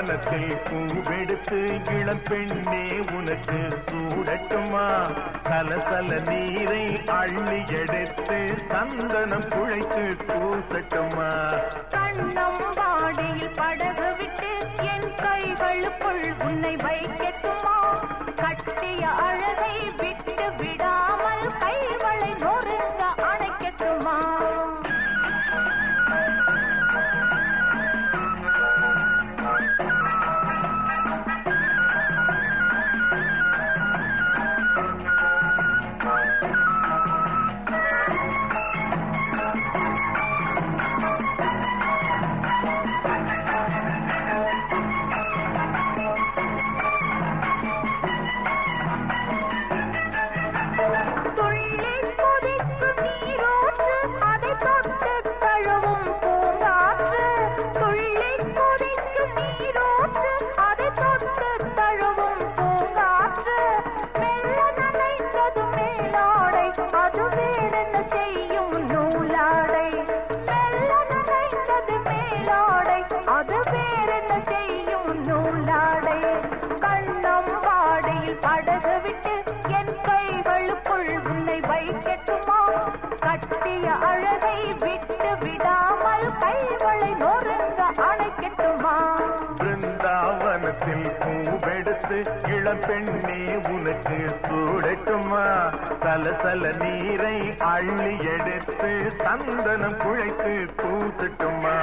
பிருந்தாவனத்தில் பூவெடுத்து இளம் பெண்ணே உனக்கு சூடட்டுமா? சலசல நீரை அள்ளி எடுத்து சந்தனம் குழைத்து பூசட்டுமா? கண்ணம் வாடியில் படகு விட்டு என் கைகளுக்குள் உன்னை வைக்கட்டுமா? கட்டிய அழகை விட்டு விடாமல் கைகளை நொறுங்க அணைக்கட்டுமா? படகு விட்டு என் கைகளுக்குள் உன்னை வைக்கட்டுமா? கட்டிய அழகை விட்டு விடாமல் கைகளை நொறுங்க அணைக்கட்டுமா? பிருந்தாவனத்தில் பூவெடுத்து இளம் பெண்ணே உனக்கு சூடட்டுமா? சலசல நீரை அள்ளி எடுத்து சந்தனம் குழைத்து பூசட்டுமா?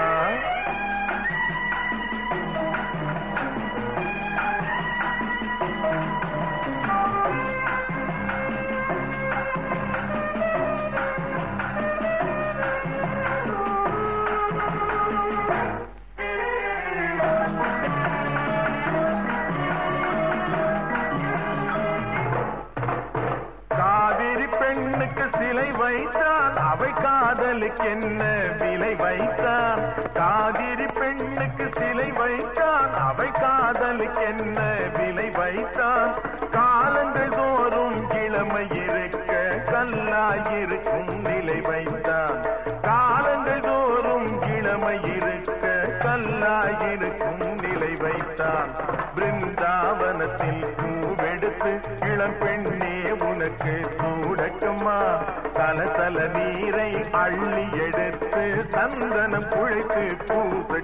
பெண்ணுக்கு சிலை வைத்தான், அவை காதலுக்கு என்ன விலை வைத்தான்? காவிரி பெண்ணுக்கு சிலை வைத்தான், அவை காதலுக்கு என்ன விலை வைத்தான்? காலங்கள் தோறும் இளமை இருக்க கல்லாயிருக்கும் நிலை வைத்தான். காலங்கள் தோறும் இளமை இருக்க கல்லாயிருக்கும் நிலை வைத்தான். பிருந்தாவனத்தில் பூவெடுத்து இளம் பெண்ணே உனக்கு சூடட்டுமா? சலசல நீரை அள்ளி எடுத்து சந்தனம் குழைத்து பூச